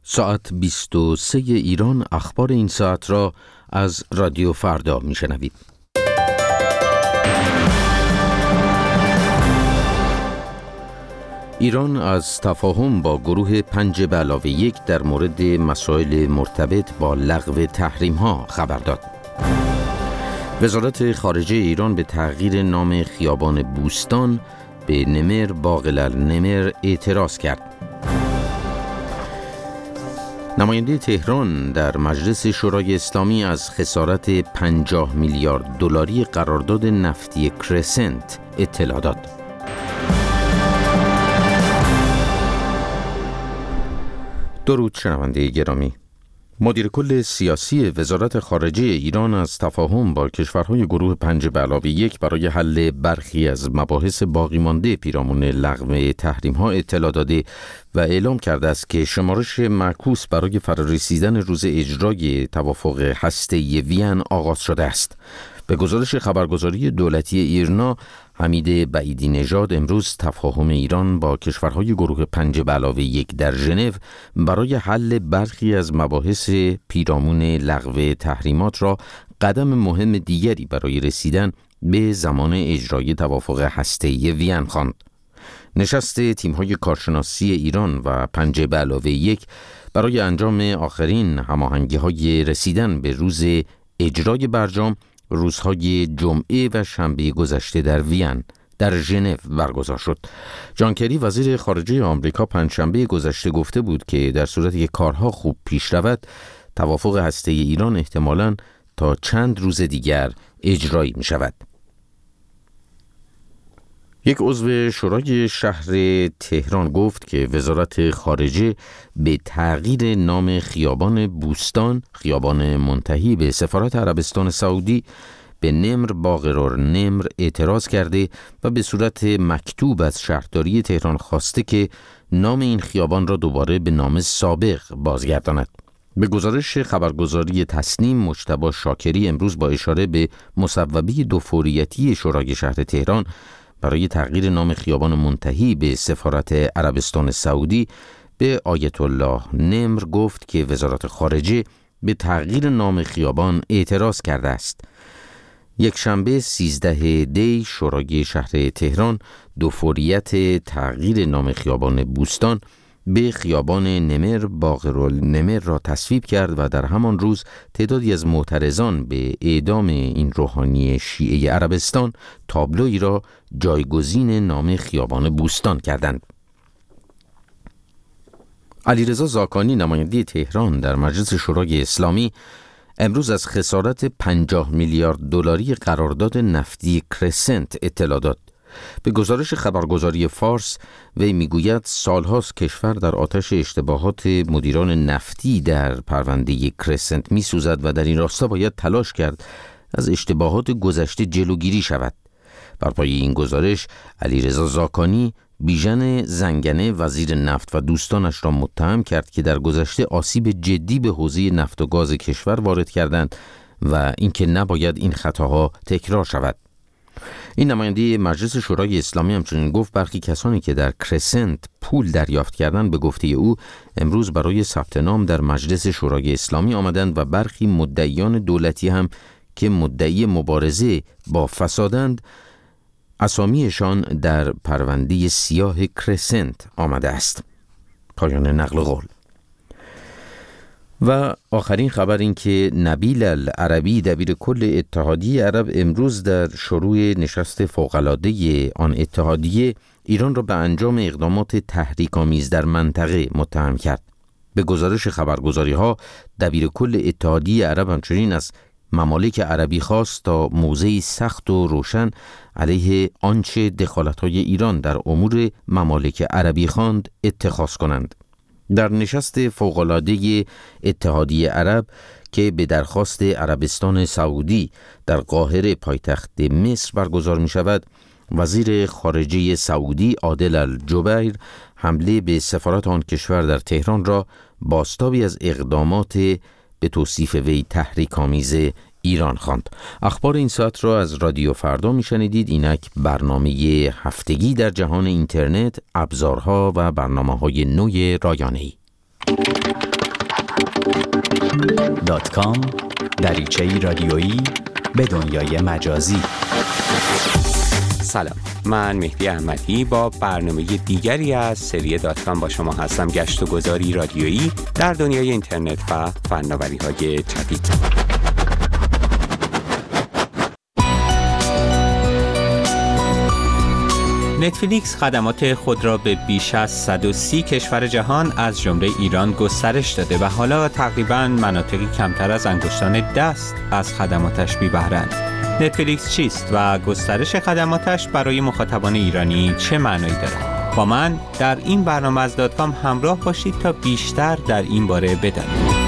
ساعت 23 ایران اخبار این ساعت را از رادیو فردا میشنوید. ایران از تفاهم با گروه 5+1 در مورد مسائل مرتبط با لغو تحریم‌ها خبر داد. وزارت خارجه ایران به تغییر نام خیابان بوستان به نمر باقلالنمر اعتراض کرد. نماینده تهران در مجلس شورای اسلامی از خسارت 50 میلیارد دلاری قرارداد نفتی کرسنت اطلاع داد. درود شنونده گرامی. مدیر کل سیاسی وزارت خارجه ایران از تفاهم با کشورهای گروه 5+1 برای حل برخی از مباحث باقی مانده پیرامون لغو تحریم‌ها اطلاع داده و اعلام کرده است که شمارش معکوس برای فرارسیدن روز اجرای توافق هسته‌ای وین آغاز شده است. به گزارش خبرگزاری دولتی ایرنا، حمید بعیدی نژاد امروز تفاهم ایران با کشورهای گروه 5+1 در ژنو برای حل برخی از مباحث پیرامون لغو تحریمات را قدم مهم دیگری برای رسیدن به زمان اجرای توافق هسته‌ای وین خواند. نشست تیم‌های کارشناسی ایران و 5+1 برای انجام آخرین هماهنگی‌های رسیدن به روز اجرای برجام روزهای جمعه و شنبه گذشته در وین در ژنو برگزار شد. جان کری وزیر خارجه آمریکا پنجشنبه گذشته گفته بود که در صورتی که کارها خوب پیش رود، توافق هسته‌ای ایران احتمالاً تا چند روز دیگر اجرایی می شود. یک عضو شورای شهر تهران گفت که وزارت خارجه به تغییر نام خیابان بوستان، خیابان منتهی به سفارت عربستان سعودی، به نمر باقرالنمر اعتراض کرده و به صورت مکتوب از شهرداری تهران خواسته که نام این خیابان را دوباره به نام سابق بازگرداند. به گزارش خبرگزاری تسنیم، مجتبی شاکری امروز با اشاره به مصوبه دوفوریتی شورای شهر تهران برای تغییر نام خیابان منتهی به سفارت عربستان سعودی به آیت الله نمر گفت که وزارت خارجه به تغییر نام خیابان اعتراض کرده است. یک شنبه 13 دی شورای شهر تهران دوفوریت تغییر نام خیابان بوستان به خیابان نمر باقرالنمر را تصویب کرد و در همان روز تعدادی از معترضان به اعدام این روحانی شیعه عربستان تابلویی را جایگزین نام خیابان بوستان کردند. علیرضا زاکانی نماینده تهران در مجلس شورای اسلامی امروز از خسارت 50 میلیارد دلاری قرارداد نفتی کرسنت اطلاع داد. به گزارش خبرگزاری فارس، وی میگوید سالهاست کشور در آتش اشتباهات مدیران نفتی در پرونده کرسنت میسوزد و در این راستا باید تلاش کرد از اشتباهات گذشته جلوگیری شود. بر پایه این گزارش، علیرضا زاکانی بیژن زنگنه وزیر نفت و دوستانش را متهم کرد که در گذشته آسیب جدی به حوزه نفت و گاز کشور وارد کردند و اینکه نباید این خطاها تکرار شود. این نماینده مجلس شورای اسلامی همچنین گفت برخی کسانی که در کرسنت پول دریافت کردند به گفته او امروز برای ثبت نام در مجلس شورای اسلامی آمدند و برخی مدعیان دولتی هم که مدعی مبارزه با فسادند اسامیشان در پرونده سیاه کرسنت آمده است. پایان نقل قول. و آخرین خبر این که نبیل العربی دبیر کل اتحادیه عرب امروز در شروع نشست فوق‌العاده آن اتحادیه ایران را به انجام اقدامات تحریک‌آمیز در منطقه متهم کرد. به گزارش خبرگزاری‌ها، دبیر کل اتحادیه عرب همچنین از ممالک عربی خواست تا موضعی سخت و روشن علیه آنچه دخالت‌های ایران در امور ممالک عربی خواند اتخاذ کنند. در نشست فوق‌العاده اتحادیه عرب که به درخواست عربستان سعودی در قاهره پایتخت مصر برگزار می شود، وزیر خارجه سعودی عادل الجبیر حمله به سفارت آن کشور در تهران را بازتابی از اقدامات به توصیف وی تحریک‌آمیز ایران خواند. اخبار این ساعت را از رادیو فردا میشنیدید. اینک برنامه هفتگی در جهان اینترنت، ابزارها و برنامه‌های نوی رایانه‌ای. .com دریچه‌ای رادیویی به دنیای مجازی. سلام، من مهدی احمدی با برنامه دیگری از سری .com با شما هستم. گشت و گذاری رادیویی در دنیای اینترنت و فناوری‌های جدید. نتفلیکس خدمات خود را به بیش از 130 کشور جهان از جمله ایران گسترش داده و حالا تقریباً مناطقی کمتر از انگشتان دست از خدماتش بی بهره‌اند. نتفلیکس چیست و گسترش خدماتش برای مخاطبان ایرانی چه معنایی دارد؟ با من در این برنامه از .com همراه باشید تا بیشتر در این باره بدانید.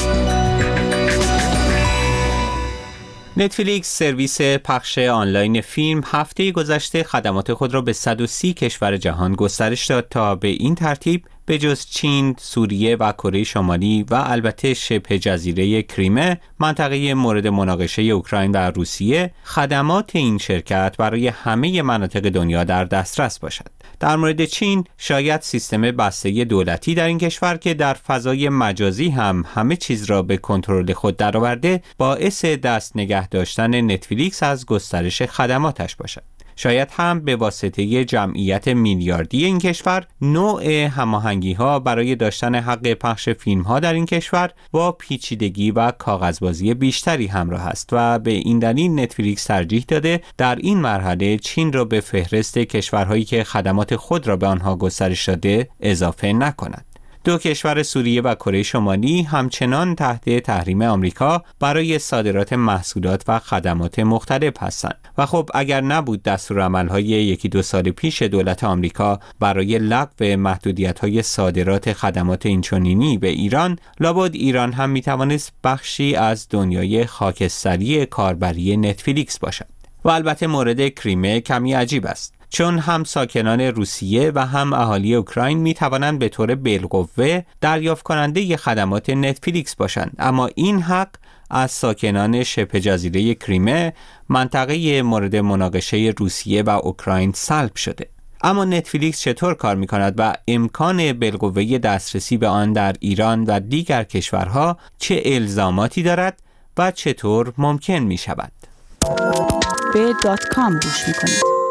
نتفلیکس سرویس پخش آنلاین فیلم هفته گذشته خدمات خود را به 130 کشور جهان گسترش داد تا به این ترتیب به جز چین، سوریه و کره شمالی و البته شبه جزیره کریمه، منطقه مورد مناقشه اوکراین و روسیه، خدمات این شرکت برای همه مناطق دنیا در دسترس باشد. در مورد چین، شاید سیستم بسته دولتی در این کشور که در فضای مجازی هم همه چیز را به کنترل خود درآورده، باعث دست نگه داشتن نتفلیکس از گسترش خدماتش باشد. شاید هم به واسطه جمعیت میلیاردی این کشور، نوع هماهنگی‌ها برای داشتن حق پخش فیلم‌ها در این کشور با پیچیدگی و کاغذبازی بیشتری همراه است و به این دلیل نتفلیکس ترجیح داده در این مرحله چین را به فهرست کشورهایی که خدمات خود را به آنها گسترش داده اضافه نکند. دو کشور سوریه و کره شمالی همچنان تحت تحریم آمریکا برای صادرات محصولات و خدمات مختلف هستند و خب اگر نبود دستورالعمل‌های 1-2 سال پیش دولت آمریکا برای لغو محدودیت‌های صادرات خدمات اینچنینی به ایران، لابد ایران هم می‌توانست بخشی از دنیای خاکستری کاربری نتفلیکس باشد. و البته مورد کریمه کمی عجیب است، چون هم ساکنان روسیه و هم اهالی اوکراین می توانند به طور بالقوه دریافت کننده خدمات نتفلیکس باشند، اما این حق از ساکنان شبه جزیره کریمه، منطقه مورد مناقشه روسیه و اوکراین سلب شده. اما نتفلیکس چطور کار می کند و امکان بالقوه دسترسی به آن در ایران و دیگر کشورها چه الزاماتی دارد و چطور ممکن می شود؟ به .com گوش می کنید.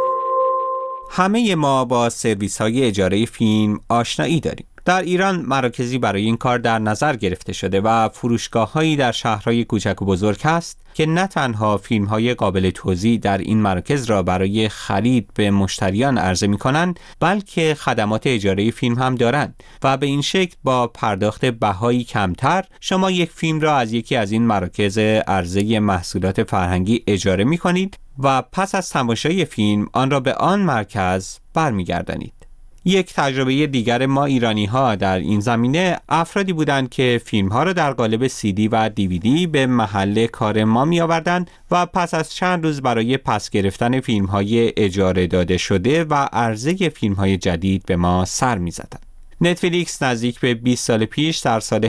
همه ما با سرویس‌های اجاره فیلم آشنایی داریم. در ایران مراکزی برای این کار در نظر گرفته شده و فروشگاه‌هایی در شهرهای کوچک و بزرگ هست که نه تنها فیلم‌های قابل توزیع در این مراکز را برای خرید به مشتریان عرضه می‌کنند، بلکه خدمات اجاره فیلم هم دارند و به این شکل با پرداخت بهایی کمتر شما یک فیلم را از یکی از این مراکز عرضه محصولات فرهنگی اجاره می‌کنید و پس از تماشای فیلم آن را به آن مرکز برمیگردانید. یک تجربه دیگر ما ایرانی‌ها در این زمینه افرادی بودند که فیلم‌ها را در قالب CD و DVD به محل کار ما می‌آوردند و پس از چند روز برای پس گرفتن فیلم‌های اجاره داده شده و عرضه فیلم‌های جدید به ما سر می‌زدند. نتفلیکس نزدیک به 20 سال پیش در سال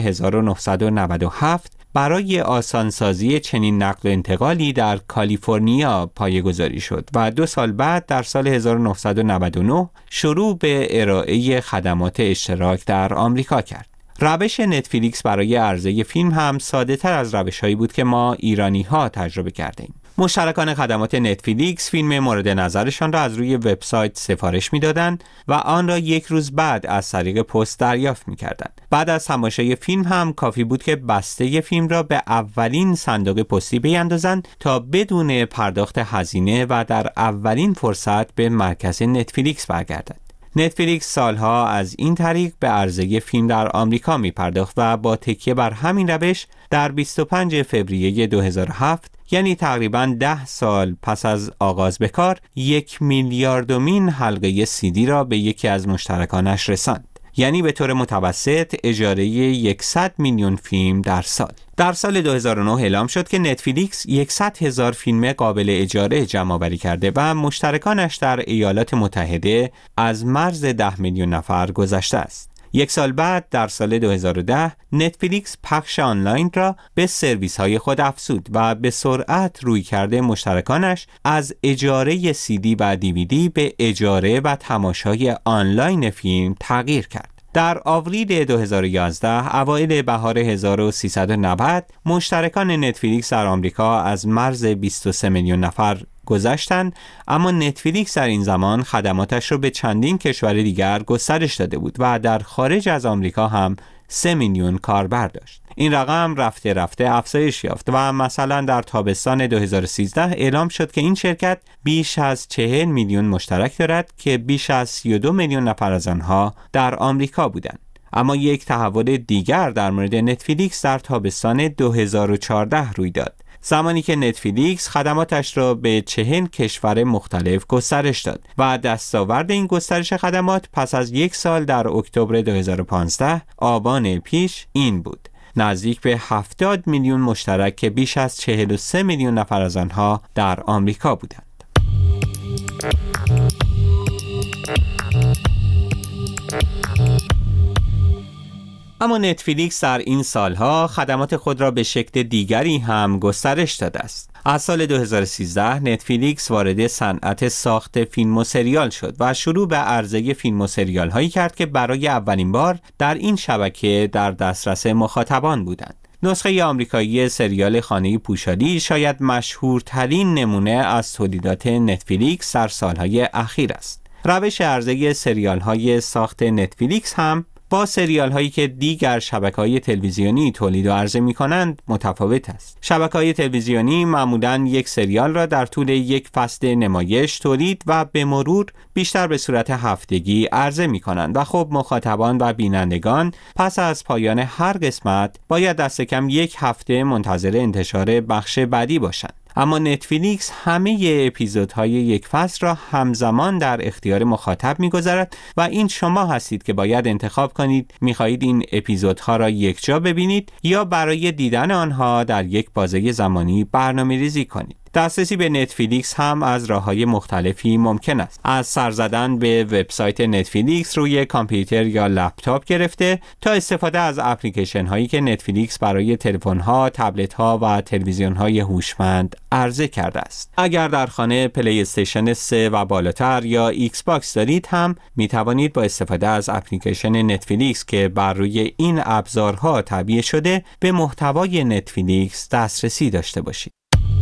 1997 برای آسانسازی چنین نقل و انتقالی در کالیفرنیا پایه‌گذاری شد و 2 سال بعد در سال 1999 شروع به ارائه خدمات اشتراک در آمریکا کرد. روش نتفلیکس برای عرضه فیلم هم ساده تر از روش‌هایی بود که ما ایرانی‌ها تجربه کردیم. مشترکان خدمات نتفلیکس فیلم مورد نظرشان را از روی وبسایت سفارش می‌دادند و آن را 1 روز بعد از طریق پست دریافت می‌کردند. بعد از تماشای فیلم هم کافی بود که بسته فیلم را به اولین صندوق پستی بیاندازند تا بدون پرداخت هزینه و در اولین فرصت به مرکز نتفلیکس برگردد. نتفلیکس سالها از این طریق به عرضه فیلم در آمریکا می پرداخت و با تکیه بر همین روش در 25 فوریه 2007 یعنی تقریباً 10 سال پس از آغاز به کار 1 میلیاردمین حلقه CD را به یکی از مشترکانش رساند. یعنی به طور متوسط اجاره 100 میلیون فیلم در سال. در سال 2009 اعلام شد که نتفلیکس 100,000 فیلم قابل اجاره جمع‌آوری کرده و مشترکانش در ایالات متحده از مرز 10 میلیون نفر گذشته است. 1 سال بعد در سال 2010 نتفلیکس پخش آنلاین را به سرویس‌های خود افزود و به سرعت رویکرد مشترکانش از اجاره CD و DVD به اجاره و تماشای آنلاین فیلم تغییر کرد. در آوریل 2011 اوایل بهار 1390 مشترکان نتفلیکس در آمریکا از مرز 23 میلیون نفر گذشتند، اما نتفلیکس در این زمان خدماتش را به چندین کشور دیگر گسترش داده بود و در خارج از آمریکا هم 3 میلیون کاربر داشت. این رقم رفته رفته افزایش یافت و مثلا در تابستان 2013 اعلام شد که این شرکت بیش از 40 میلیون مشترک دارد که بیش از 32 میلیون نفر از آنها در آمریکا بودند. اما یک تحول دیگر در مورد نتفلیکس در تابستان 2014 روی داد، زمانی که نتفلیکس خدماتش را به 40 کشور مختلف گسترش داد و دستاورد این گسترش خدمات پس از یک سال در اکتبر 2015 آبان پیش این بود: نزدیک به 70 میلیون مشترک که بیش از 43 میلیون نفر از آنها در آمریکا بودند. اما نتفلیکس در این سالها خدمات خود را به شکل دیگری هم گسترش داده است. از سال 2013 نتفلیکس وارد صنعت ساخت فیلم و سریال شد و شروع به عرضه فیلم و سریال هایی کرد که برای اولین بار در این شبکه در دسترس مخاطبان بودند. نسخه آمریکایی سریال خانه پوشالی شاید مشهورترین نمونه از تولیدات نتفلیکس در سالهای اخیر است. روش عرضه سریال های ساخت نتفلیکس هم با سریال هایی که دیگر شبکه‌های تلویزیونی تولید و عرضه می‌کنند متفاوت است. شبکه‌های تلویزیونی معمولاً یک سریال را در طول یک فصل نمایش تولید و به مرور بیشتر به صورت هفتگی عرضه می‌کنند و خب مخاطبان و بینندگان پس از پایان هر قسمت باید دست کم یک هفته منتظر انتشار بخش بعدی باشند. اما نتفلیکس همه اپیزودهای یک فصل را همزمان در اختیار مخاطب می‌گذارد و این شما هستید که باید انتخاب کنید می‌خواهید این اپیزودها را یکجا ببینید یا برای دیدن آنها در یک بازه زمانی برنامه‌ریزی کنید. دسترسی به نتفلیکس هم از راه‌های مختلفی ممکن است، از سر زدن به وبسایت نتفلیکس روی کامپیوتر یا لپتاپ گرفته تا استفاده از اپلیکیشن هایی که نتفلیکس برای تلفن‌ها، تبلت‌ها و تلویزیون‌های هوشمند عرضه کرده است. اگر در خانه پلی استیشن 3 و بالاتر یا ایکس باکس دارید هم می توانید با استفاده از اپلیکیشن نتفلیکس که بر روی این ابزارها تعبیه شده به محتوای نتفلیکس دسترسی داشته باشید.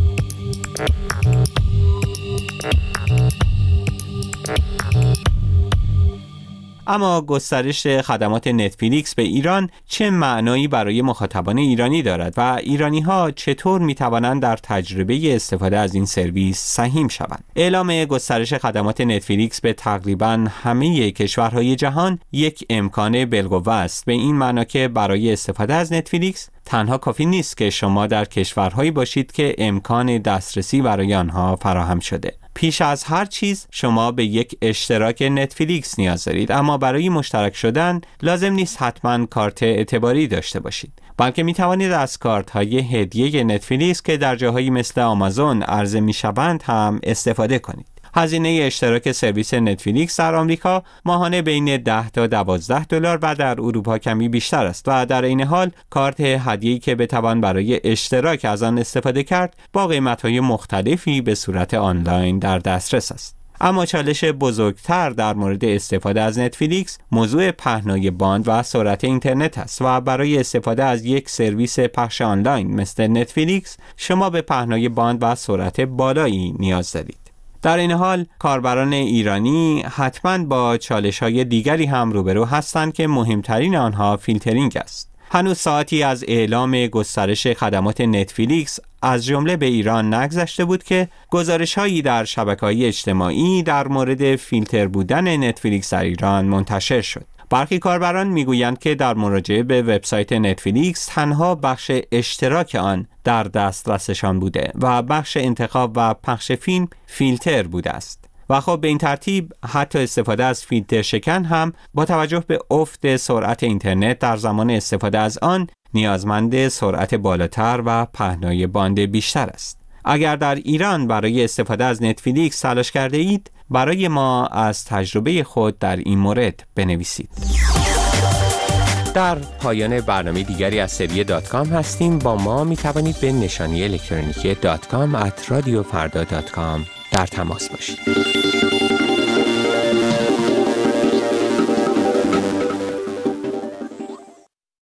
اما گسترش خدمات نتفلیکس به ایران چه معنایی برای مخاطبان ایرانی دارد و ایرانی‌ها چطور می‌توانند در تجربه استفاده از این سرویس سهیم شوند؟ اعلام گسترش خدمات نتفلیکس به تقریباً همه کشورهای جهان یک امکان بالقوه است، به این معنی که برای استفاده از نتفلیکس تنها کافی نیست که شما در کشورهایی باشید که امکان دسترسی برای آنها فراهم شده. پیش از هر چیز شما به یک اشتراک نتفلیکس نیاز دارید، اما برای مشترک شدن لازم نیست حتما کارت اعتباری داشته باشید، بلکه می توانید از کارت های هدیه نتفلیکس که در جاهایی مثل آمازون عرضه می شوند هم استفاده کنید. هزینه اشتراک سرویس نتفلیکس در آمریکا ماهانه بین 10 تا 12 دلار و در اروپا کمی بیشتر است و در این حال کارت هدیه‌ای که بتوان برای اشتراک از آن استفاده کرد با قیمت‌های مختلفی به صورت آنلاین در دسترس است. اما چالش بزرگتر در مورد استفاده از نتفلیکس موضوع پهنای باند و سرعت اینترنت است و برای استفاده از یک سرویس پخش آنلاین مثل نتفلیکس شما به پهنای باند و سرعت بالایی نیاز دارید. در این حال کاربران ایرانی حتماً با چالش‌های دیگری هم روبرو هستند که مهمترین آنها فیلترینگ است. هنوز ساعتی از اعلام گسترش خدمات نتفلیکس از جمله به ایران نگذشته بود که گزارش‌هایی در شبکه‌های اجتماعی در مورد فیلتر بودن نتفلیکس در ایران منتشر شد. برخی کاربران میگویند که در مراجعه به وبسایت نتفلیکس تنها بخش اشتراک آن در دسترسشان بوده و بخش انتخاب و پخش فیلم فیلتر بوده است. و خب به این ترتیب حتی استفاده از فیلتر شکن هم با توجه به افت سرعت اینترنت در زمان استفاده از آن نیازمند سرعت بالاتر و پهنای باند بیشتر است. اگر در ایران برای استفاده از نتفلیکس تلاش کرده اید، برای ما از تجربه خود در این مورد بنویسید. در پایان برنامه دیگری از سری .com هستیم. با ما می توانید به نشانی الکترونیکی .com @radiofarda.com در تماس باشید.